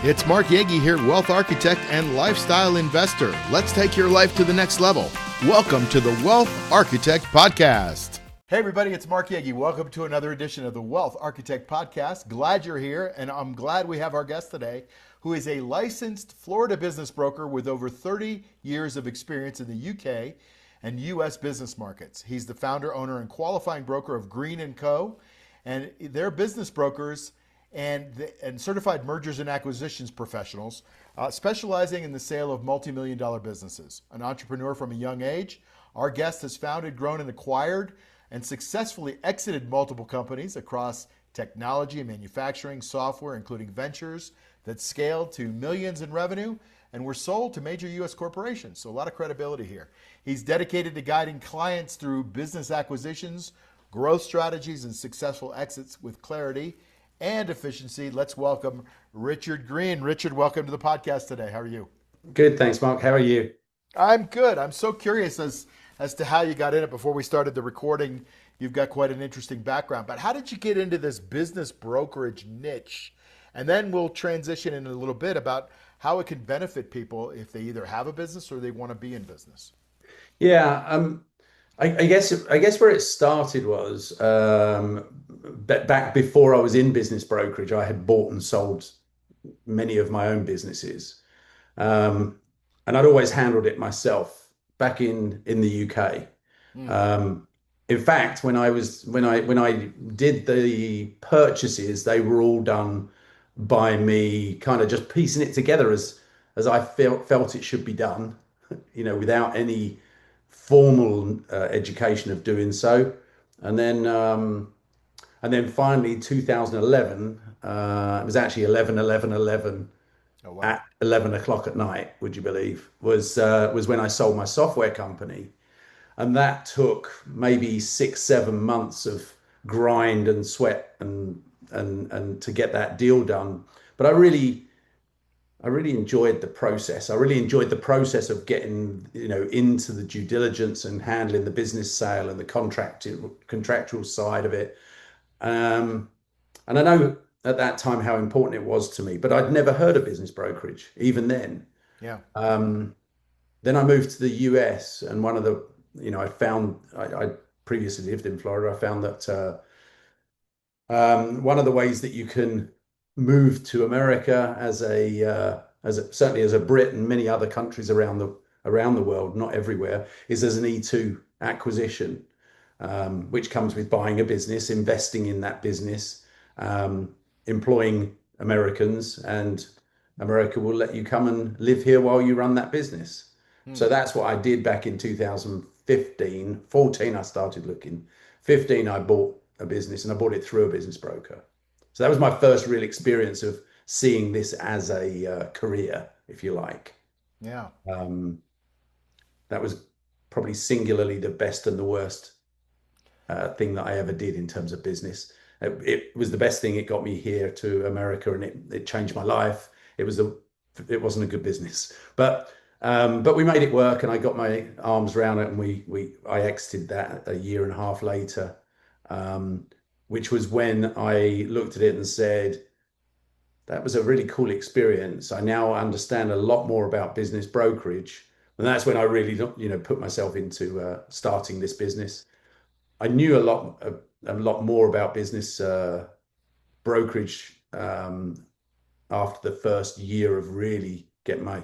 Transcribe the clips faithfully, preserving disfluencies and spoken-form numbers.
It's Mark Yagi here, wealth architect and lifestyle investor. Let's take your life to the next level. Welcome to the Wealth Architect Podcast. Hey everybody, it's Mark Yagi. Welcome to another edition of the Wealth Architect Podcast. Glad you're here, and I'm glad we have our guest today, who is a licensed Florida business broker with over thirty years of experience in the U K and U S business markets. He's the founder, owner, and qualifying broker of Green and Co. And they're business brokers and, the, and certified mergers and acquisitions professionals, uh, specializing in the sale of multi-million dollar businesses. An entrepreneur from a young age, our guest has founded, grown, and acquired and successfully exited multiple companies across technology and manufacturing, software, including ventures that scaled to millions in revenue and were sold to major U S corporations. So a lot of credibility here. He's dedicated to guiding clients through business acquisitions, growth strategies, and successful exits with clarity and efficiency. Let's welcome Richard Green. Richard, welcome to the podcast today. How are you? Good, thanks, Mark. How are you? I'm good. I'm so curious as as to how you got in it. Before we started the recording, you've got quite an interesting background. But how did you get into this business brokerage niche? And then we'll transition in a little bit about how it can benefit people if they either have a business or they want to be in business. Yeah, um, I, I guess I guess where it started was um, back before I was in business brokerage. I had bought and sold many of my own businesses, um, and I'd always handled it myself back in in the U K. Mm. Um, in fact, when I was when I when I did the purchases, they were all done by me, kind of just piecing it together as as I felt felt it should be done, you know, without any formal uh, education of doing so. And then um, and then finally two thousand eleven, uh, it was actually eleven eleven eleven oh, wow. At eleven o'clock at night, would you believe, was uh, was when I sold my software company. And that took maybe six, seven months of grind and sweat and and and to get that deal done. But I really I really enjoyed the process. I really enjoyed the process of getting, you know, into the due diligence and handling the business sale and the contract contractual side of it. Um, and I know at that time how important it was to me, but I'd never heard of business brokerage even then. Yeah. Um, then I moved to the U S, and one of the, you know, I found I, I previously lived in Florida. I found that uh, um, one of the ways that you can move to America as a uh, as a, certainly as a Brit and many other countries around the around the world, not everywhere, is as an E two acquisition, um, which comes with buying a business, investing in that business, um, employing Americans, and America will let you come and live here while you run that business. Hmm. So that's what I did back in two thousand fifteen. fourteen, I started looking. fifteen, I bought a business, and I bought it through a business broker. So that was my first real experience of seeing this as a uh, career, if you like. Yeah. Um, that was probably singularly the best and the worst uh, thing that I ever did in terms of business. It, it was the best thing. It got me here to America, and it, it changed my life. It was a, it wasn't a good business, but um, but we made it work, and I got my arms around it, and we we I exited that a year and a half later. Um, which was when I looked at it and said, that was a really cool experience. I now understand a lot more about business brokerage. And that's when I really, you know, put myself into uh, starting this business. I knew a lot, a, a lot more about business uh, brokerage um, after the first year of really getting my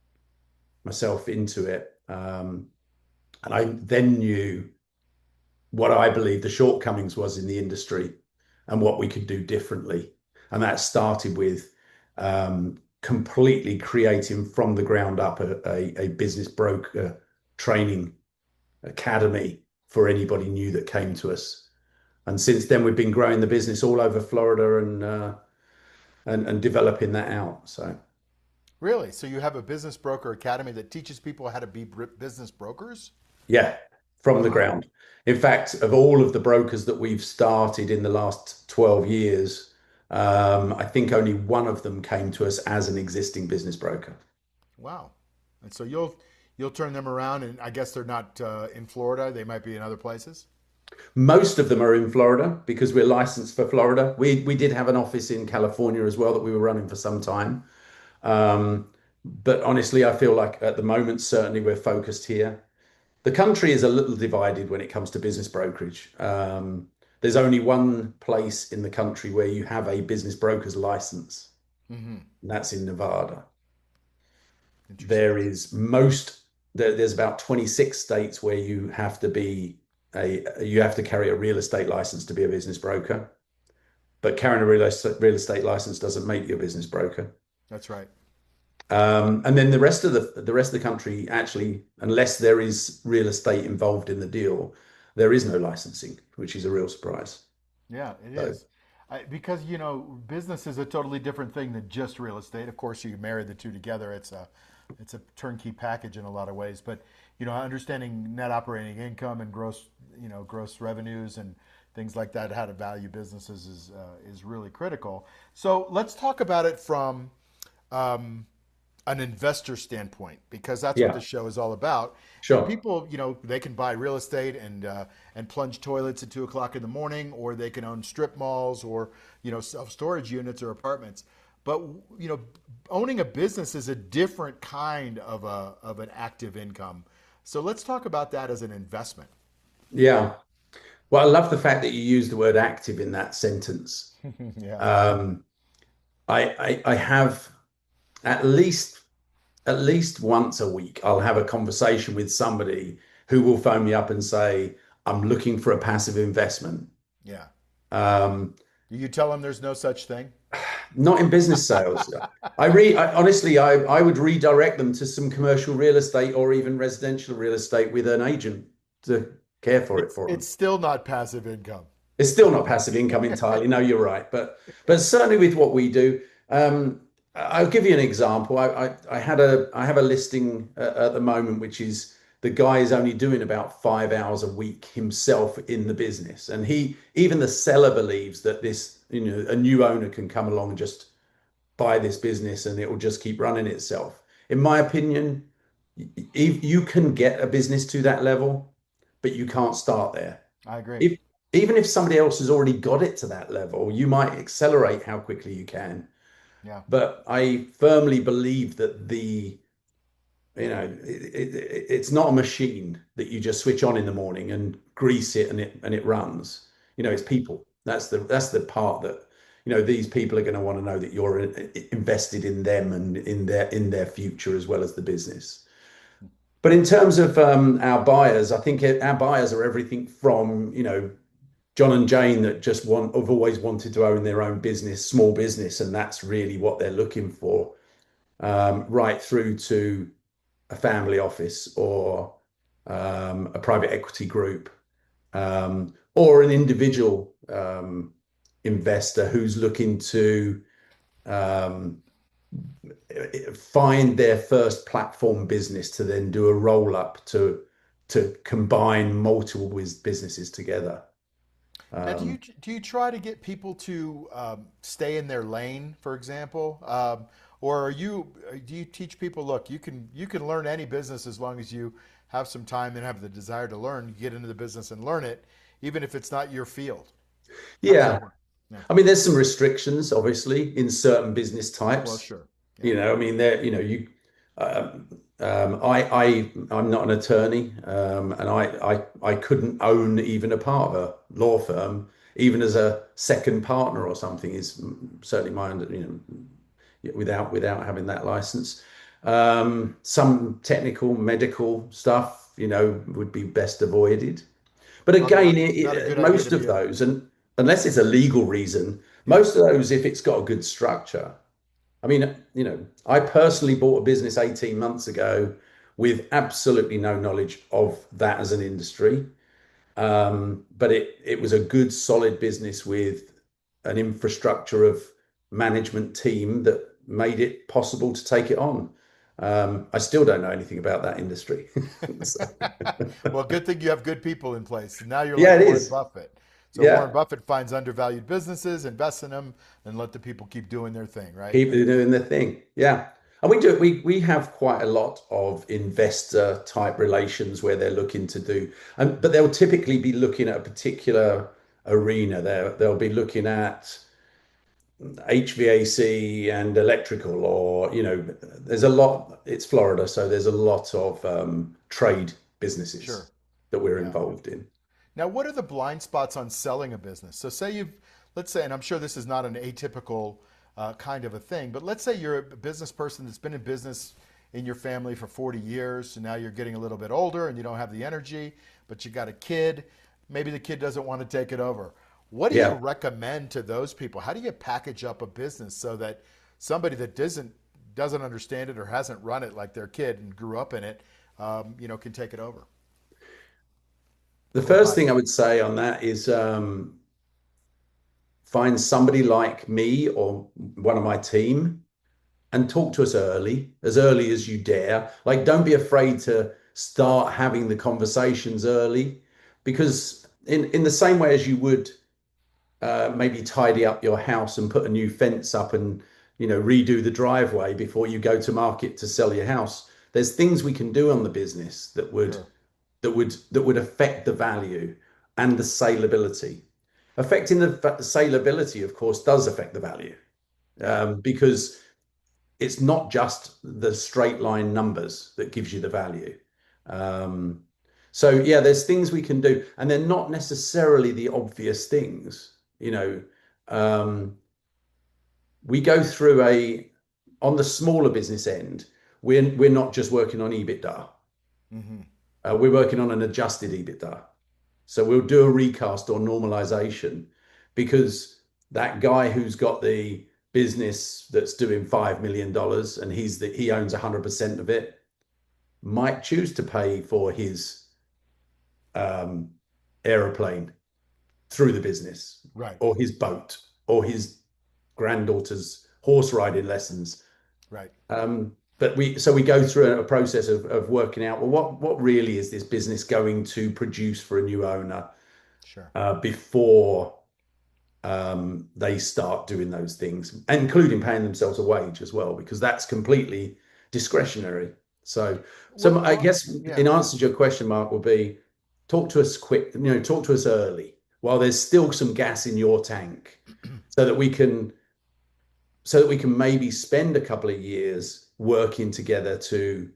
myself into it. Um, and I then knew what I believe the shortcomings was in the industry and what we could do differently. And that started with um, completely creating from the ground up a, a, a business broker training academy for anybody new that came to us. And since then, we've been growing the business all over Florida and uh, and, and developing that out. So, really? So you have a business broker academy that teaches people how to be business brokers? Yeah. From the ground. In fact, of all of the brokers that we've started in the last twelve years, um, I think only one of them came to us as an existing business broker. Wow. And so you'll you'll turn them around, and I guess they're not uh, in Florida. They might be in other places. Most of them are in Florida because we're licensed for Florida. We we did have an office in California as well that we were running for some time. Um, but honestly, I feel like at the moment, certainly we're focused here. The country is a little divided when it comes to business brokerage. Um, there's only one place in the country where you have a business broker's license, Hmm. and that's in Nevada. Interesting. There is most there, there's about twenty-six states where you have to be a you have to carry a real estate license to be a business broker, but carrying a real estate, real estate license doesn't make you a business broker. That's right. Um, and then the rest of the the rest of the country, actually, unless there is real estate involved in the deal, there is no licensing, which is a real surprise. Yeah, it So is. I, because, you know, business is a totally different thing than just real estate. Of course, you marry the two together. It's a it's a turnkey package in a lot of ways. But, you know, understanding net operating income and gross, you know, gross revenues and things like that, how to value businesses is uh, is really critical. So let's talk about it from um, an investor standpoint, because that's what yeah, the show is all about. And sure. people, you know, they can buy real estate and uh, and plunge toilets at two o'clock in the morning, or they can own strip malls, or you know, self storage units or apartments. But you know, owning a business is a different kind of a of an active income. So let's talk about that as an investment. Yeah. Well, I love the fact that you use the word active in that sentence. Yeah. Um, I, I I have at least at least once a week, I'll have a conversation with somebody who will phone me up and say, I'm looking for a passive investment. Yeah. Um, Do you tell them there's no such thing? Not in business sales. I re I, honestly, I, I would redirect them to some commercial real estate or even residential real estate with an agent to care for it It's for them. it's still not passive income. It's still not passive income entirely. No, you're right. But but certainly with what we do, um, I'll give you an example. I, I I had a I have a listing uh, at the moment, which is the guy is only doing about five hours a week himself in the business, and he even the seller believes that this you know a new owner can come along and just buy this business and it will just keep running itself. In my opinion, if you can get a business to that level, but you can't start there. I agree. If even if somebody else has already got it to that level, you might accelerate how quickly you can. Yeah. But I firmly believe that the you know it, it, it's not a machine that you just switch on in the morning and grease it and it and it runs. You know, it's people. That's the that's the part that you know these people are going to want to know that you're invested in them and in their in their future as well as the business. But in terms of um, our buyers, I think our buyers are everything from you know John and Jane that just want have always wanted to own their own business, small business, and that's really what they're looking for, um, right through to a family office or um, a private equity group um, or an individual um, investor who's looking to um, find their first platform business to then do a roll up to to combine multiple businesses together. Now, do you Um, do you try to get people to um, stay in their lane, for example, um, or are you do you teach people, look, you can you can learn any business as long as you have some time and have the desire to learn. You get into the business and learn it, even if it's not your field. How does that yeah, work? Yeah. I mean, there's some restrictions, obviously, in certain business Well, types. sure. Yeah. You know, I mean, there, you know, you, um, um, I, I, I'm not an attorney, um, and I, I, I couldn't own even a part of a law firm, even as a second partner or something. Is certainly my, under- you know, without without having that license. Um, some technical medical stuff, you know, would be best avoided. But Probably again, not it, not a it, good idea most to of be a those, and unless it's a legal reason, yeah. most of those, if it's got a good structure. I mean, you know, I personally bought a business eighteen months ago with absolutely no knowledge of that as an industry. Um, but it it was a good, solid business with an infrastructure of management team that made it possible to take it on. Um, I still don't know anything about that industry. So, Well, good thing you have good people in place. Now you're yeah, like it Warren is. Buffett. So Warren Yeah. Buffett finds undervalued businesses, invests in them, and let the people keep doing their thing, right? Keep doing the thing. Yeah. And we do we we have quite a lot of investor type relations where they're looking to do, and but they'll typically be looking at a particular arena. There they'll be looking at H V A C and electrical, or you know, there's a lot. It's Florida, so there's a lot of um, trade businesses Sure. that we're Yeah. involved in. Now, what are the blind spots on selling a business? So, say you've, let's say, and I'm sure this is not an atypical uh, kind of a thing, but let's say you're a business person that's been in business in your family for forty years, and now you're getting a little bit older and you don't have the energy, but you got a kid. Maybe the kid doesn't want to take it over. What do you Yeah. recommend to those people? How do you package up a business so that somebody that doesn't doesn't understand it or hasn't run it like their kid and grew up in it, um, you know, can take it over The or first buy thing it? I would say on that is um, find somebody like me or one of my team and talk to us early, as early as you dare. Like, don't be afraid to start having the conversations early, because in in the same way as you would uh, maybe tidy up your house and put a new fence up and you know redo the driveway before you go to market to sell your house, there's things we can do on the business that would Sure. that would that would affect the value and the saleability. Affecting the saleability, of course, does affect the value, Yeah. um, because it's not just the straight line numbers that gives you the value. Um, so yeah, there's things we can do, and they're not necessarily the obvious things. You know, um, we go through a on the smaller business end. We're we're not just working on EBITDA. Hmm. Uh, we're working on an adjusted EBITDA. So we'll do a recast or normalization, because that guy who's got the business that's doing five million dollars and he's the he owns one hundred percent of it might choose to pay for his um, aeroplane through the business, Right. or his boat, or his granddaughter's horse riding lessons. Right. Um, but we so we go through a process of, of working out, well, what what really is this business going to produce for a new owner Sure. uh, before um, they start doing those things, including paying themselves a wage as well, because that's completely discretionary. So, so Well, I well, guess yeah. in answer to your question, Mark, will be talk to us quick, you know, talk to us early while there's still some gas in your tank, so that we can so that we can maybe spend a couple of years working together to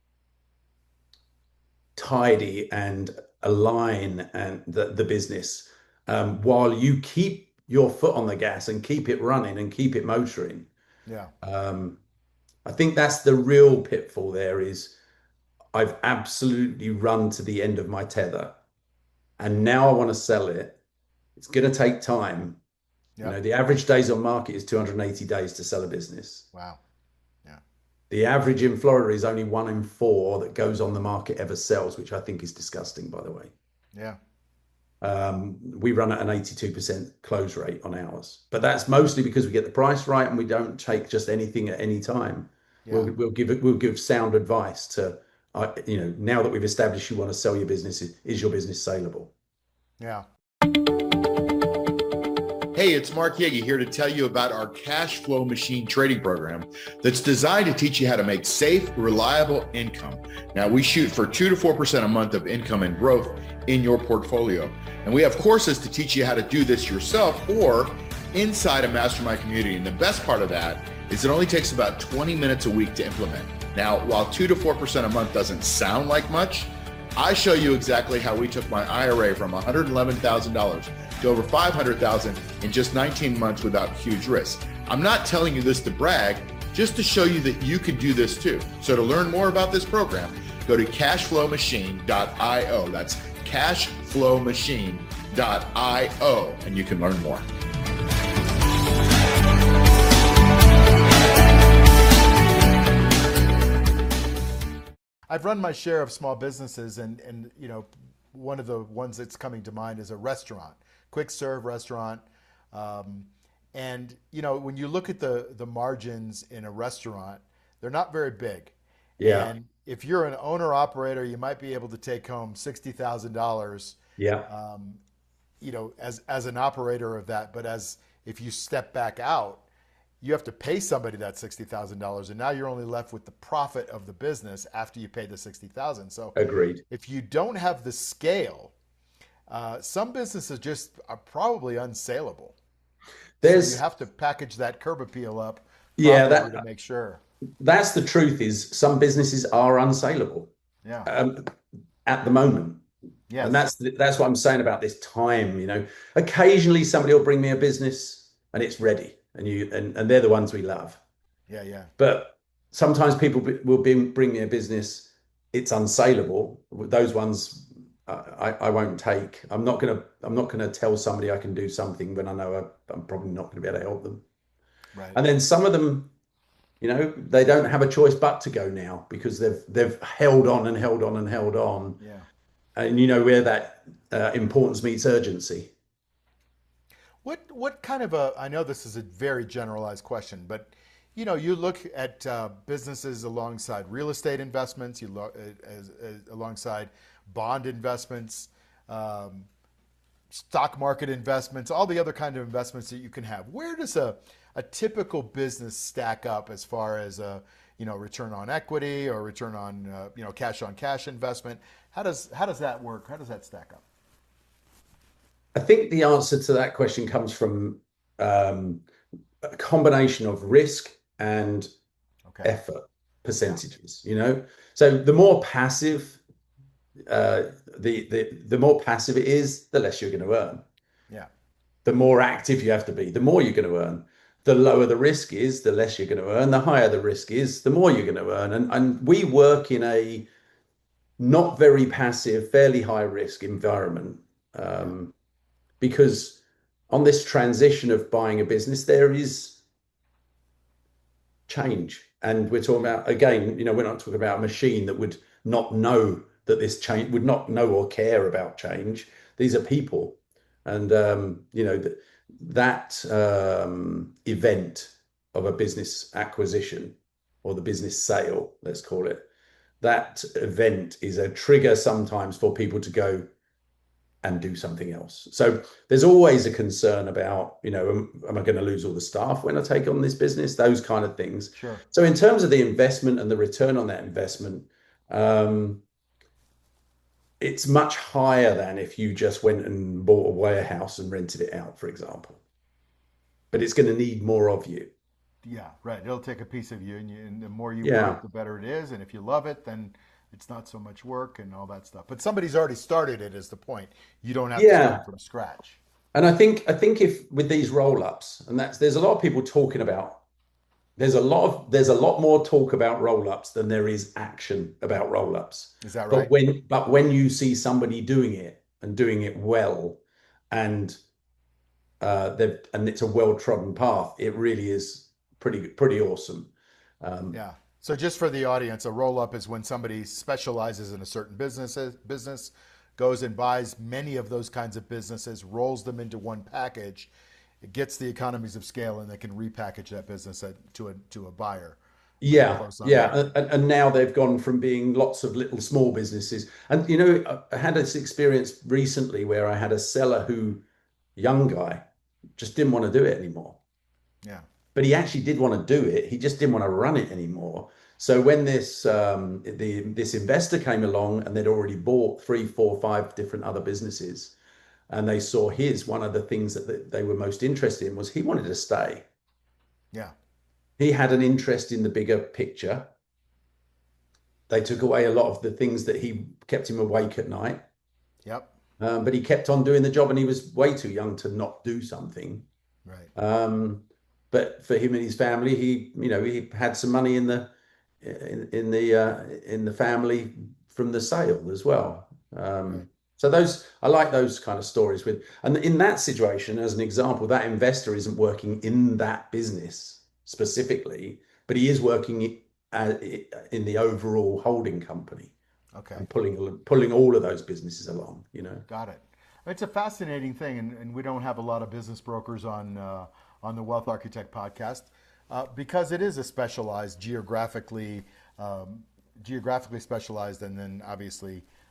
tidy and align and the, the business, um, while you keep your foot on the gas and keep it running and keep it motoring. Yeah. Um, I think that's the real pitfall there is I've absolutely run to the end of my tether and now I want to sell it. It's going to take time. You know, Yep. the average days on market is two hundred eighty days to sell a business. Wow. Yeah. The average in Florida is only one in four that goes on the market ever sells, which I think is disgusting, by the way. Yeah. Um, we run at an eighty-two percent close rate on ours, but that's mostly because we get the price right and we don't take just anything at any time. Yeah. We'll we'll give it we'll give sound advice to uh, you know now that we've established you want to sell your business, is your business saleable? Yeah. Hey, it's Mark Yegi here to tell you about our cash flow machine trading program that's designed to teach you how to make safe, reliable income. Now, we shoot for two to four percent a month of income and growth in your portfolio. And we have courses to teach you how to do this yourself or inside a mastermind community. And the best part of that is it only takes about twenty minutes a week to implement. Now, while two to four percent a month doesn't sound like much, I show you exactly how we took my I R A from one hundred eleven thousand dollars to over five hundred thousand dollars in just nineteen months without huge risk. I'm not telling you this to brag, just to show you that you can do this too. So to learn more about this program, go to cash flow machine dot io. That's cash flow machine dot io, and you can learn more. I've run my share of small businesses, and and you know, one of the ones that's coming to mind is a restaurant, quick serve restaurant. Um, and you know, when you look at the the margins in a restaurant, they're not very big. Yeah, And if you're an owner operator, you might be able to take home sixty thousand dollars, yeah, um, you know, as as an operator of that. But as if you step back out, you have to pay somebody that sixty thousand dollars, and now you're only left with the profit of the business after you pay the sixty thousand dollars. So Agreed. if you don't have the scale, uh, some businesses just are probably unsaleable. There's, so you have to package that curb appeal up yeah, that, to make sure. That's the truth is some businesses are unsaleable. Yeah. Um, at the moment. Yes. And that's that's what I'm saying about this time, you know. Occasionally somebody will bring me a business and it's ready, and you and, and they're the ones we love. Yeah, yeah. But sometimes people will be, bring me a business, it's unsaleable. Those ones I, I won't take. I'm not gonna I'm not gonna tell somebody I can do something when I know I, I'm probably not gonna be able to help them. Right. And then some of them, you know, they don't have a choice but to go now because they've they've held on and held on and held on. Yeah. And you know where that uh, importance meets urgency. What what kind of a? I know this is a very generalized question, but you know, you look at uh, businesses alongside real estate investments, you look as, as alongside bond investments, um, stock market investments, all the other kind of investments that you can have. Where does a a typical business stack up as far as a you know return on equity or return on uh, you know cash on cash investment? How does how does that work? How does that stack up? I think the answer to that question comes from um, a combination of risk and okay. effort percentages. Yeah. You know, so the more passive, uh, the the the more passive it is, the less you're going to earn. Yeah. The more active you have to be, the more you're going to earn. The lower the risk is, the less you're going to earn. The higher the risk is, the more you're going to earn. And and we work in a not very passive, fairly high risk environment, um, because on this transition of buying a business, there is change. And we're talking about, again, you know, we're not talking about a machine that would not know that this change, would not know or care about change. These are people. And, um, you know, th- that um, event of a business acquisition or the business sale, let's call it, that event is a trigger sometimes for people to go and do something else. So there's always a concern about, you know, am, am I going to lose all the staff when I take on this business? Those kind of things. Sure. So in terms of the investment and the return on that investment, um, it's much higher than if you just went and bought a warehouse and rented it out, for example. But it's going to need more of you. Yeah, right. It'll take a piece of you, and, you, and the more you yeah. work, the better it is. And if you love it, then it's not so much work and all that stuff. But somebody's already started it is the point. You don't have yeah. to start from scratch. And I think I think if with these roll-ups, and that's there's a lot of people talking about. There's a lot of there's a lot more talk about roll-ups than there is action about roll-ups. Is that right? But when but when you see somebody doing it and doing it well, and uh, they've and it's a well-trodden path, it really is pretty pretty awesome. Um, yeah. So just for the audience, a roll-up is when somebody specializes in a certain business, business, goes and buys many of those kinds of businesses, rolls them into one package. It gets the economies of scale, and they can repackage that business to a to a buyer. Yeah, yeah, and, and now they've gone from being lots of little small businesses. And you know, I had this experience recently where I had a seller who, young guy, just didn't want to do it anymore. Yeah. But he actually did want to do it. He just didn't want to run it anymore. So when this um, the this investor came along and they'd already bought three, four, five different other businesses, and they saw his, one of the things that they were most interested in was he wanted to stay. Yeah. He had an interest in the bigger picture. They took away a lot of the things that he kept him awake at night. Yep. Um, but he kept on doing the job, and he was way too young to not do something. Right. Um, but for him and his family, he, you know, he had some money in the in, in the uh, in the family from the sale as well. Um, right. So those, I like those kind of stories with, and in that situation, as an example, that investor isn't working in that business specifically, but he is working in the overall holding company. Okay. And pulling pulling all of those businesses along, you know. Got it. It's a fascinating thing, and, and we don't have a lot of business brokers on uh, on the Wealth Architect podcast uh, because it is a specialized, geographically um, geographically specialized, and then obviously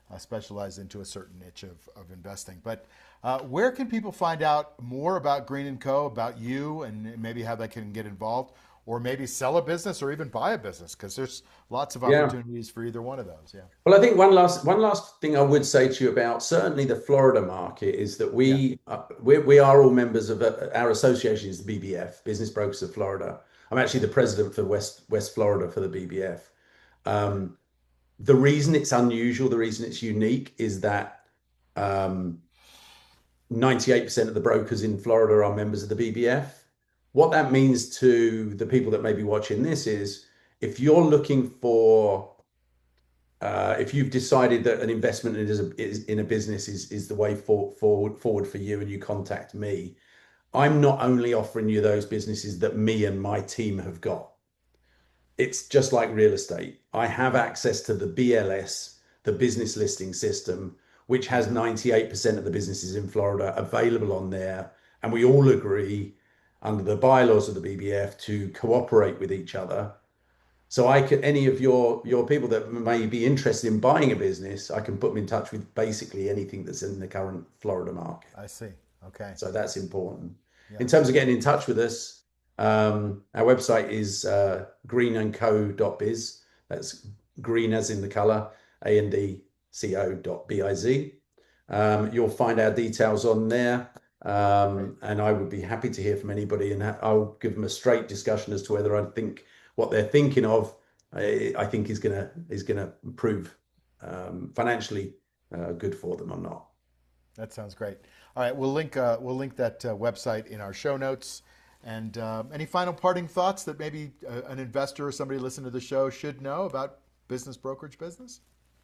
uh, specialize into a certain niche of, of investing. But uh, where can people find out more about Green and Co., about you, and maybe how they can get involved, or maybe sell a business or even buy a business? Because there's lots of opportunities yeah. for either one of those. Yeah. Well, I think one last one last thing I would say to you about certainly the Florida market is that we yeah. uh, we, we are all members of a, our association is the B B F, Business Brokers of Florida. I'm actually the president for West West Florida for the B B F. Um, the reason it's unusual, the reason it's unique, is that um, ninety-eight percent of the brokers in Florida are members of the B B F. What that means to the people that may be watching this is, if you're looking for, uh, if you've decided that an investment is, a, is in a business is, is the way for, forward, forward for you, and you contact me, I'm not only offering you those businesses that me and my team have got. It's just like real estate. I have access to the B L S, the business listing system, which has ninety-eight percent of the businesses in Florida available on there. And we all agree under the bylaws of the B B F to cooperate with each other. So I can, any of your, your people that may be interested in buying a business, I can put them in touch with basically anything that's in the current Florida market. I see. Okay. So that's important. Yeah. In terms of getting in touch with us, um, our website is uh, green and co dot biz. That's green as in the color, A N D C O dot B I Z. Um, you'll find our details on there. Um, and I would be happy to hear from anybody, and I'll give them a straight discussion as to whether I think what they're thinking of, I, I think is gonna is gonna prove um, financially uh, good for them or not. That sounds great. All right, we'll link uh, we'll link that uh, website in our show notes. And um, any final parting thoughts that maybe uh, an investor or somebody listening to the show should know about business brokerage business?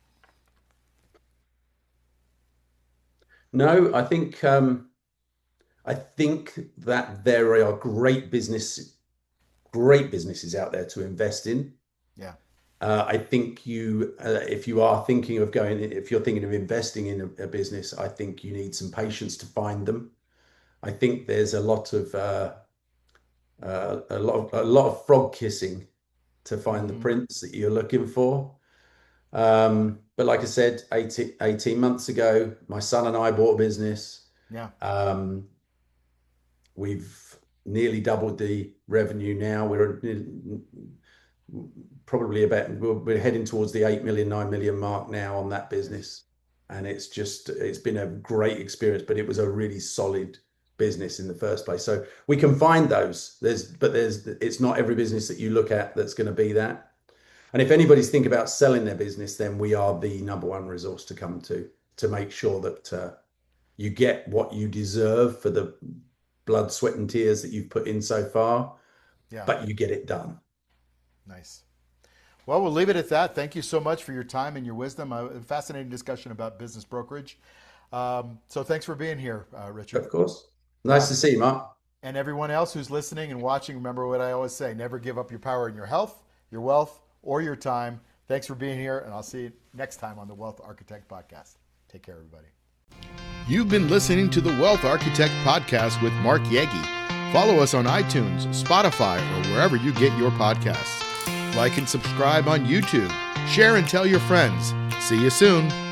No, I think. Um, I think that there are great business, great businesses out there to invest in. Yeah. Uh, I think you, uh, if you are thinking of going, if you're thinking of investing in a, a business, I think you need some patience to find them. I think there's a lot of uh, uh, a lot of a lot of frog kissing to find mm-hmm. the prince that you're looking for. Um, but like I said, eighteen, eighteen months ago, my son and I bought a business. Yeah. Um, We've nearly doubled the revenue now. We're probably about, we're heading towards the eight million, nine million mark now on that business. And it's just, it's been a great experience, but it was a really solid business in the first place. So we can find those, there's, but there's, it's not every business that you look at that's going to be that. And if anybody's thinking about selling their business, then we are the number one resource to come to, to make sure that uh, you get what you deserve for the blood, sweat, and tears that you've put in so far, yeah. but you get it done. Nice. Well, we'll leave it at that. Thank you so much for your time and your wisdom. A fascinating discussion about business brokerage. Um, so thanks for being here, uh, Richard. Of course. Nice uh, to see you, Mark. And everyone else who's listening and watching, remember what I always say, never give up your power in your health, your wealth, or your time. Thanks for being here, and I'll see you next time on the Wealth Architect Podcast. Take care, everybody. You've been listening to the Wealth Architect Podcast with Mark Yegi. Follow us on iTunes, Spotify, or wherever you get your podcasts. Like and subscribe on YouTube. Share and tell your friends. See you soon.